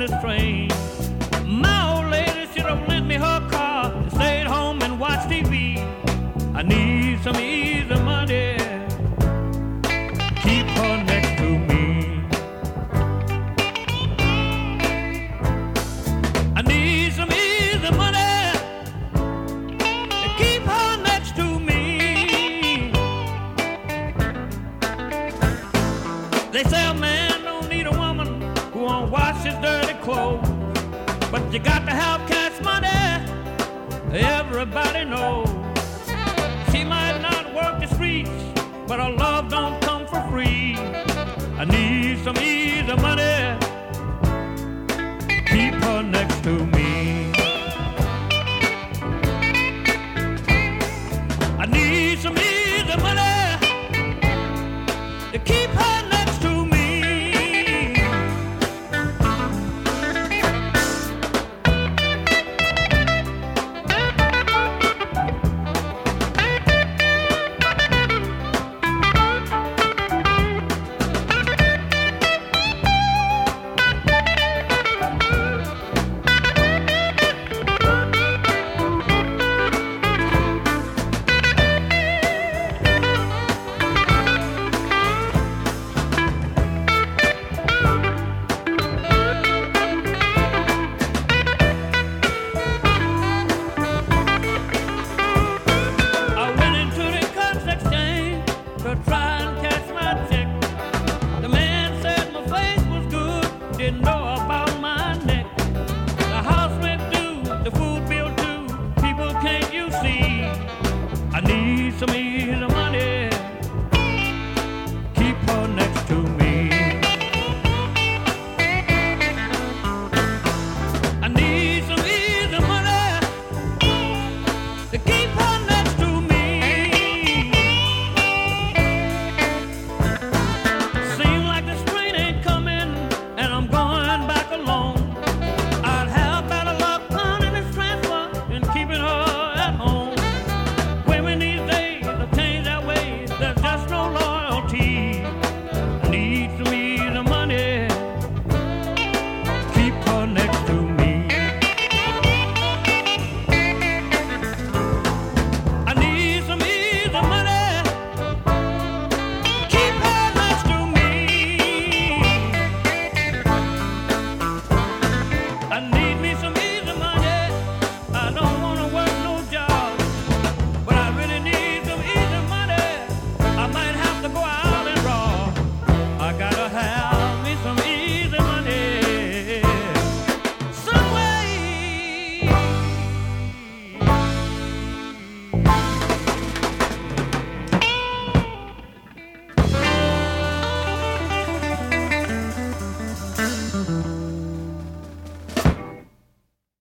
this train. My old lady should have lent me her car and stayed home and watched TV. I need some easy money. Keep her next to me. I need some easy money to keep her next to me. They say a man don't need a woman who won't wash his dirty clothes, but you got to have cash money. Everybody knows. She might not work the streets, but her love don't come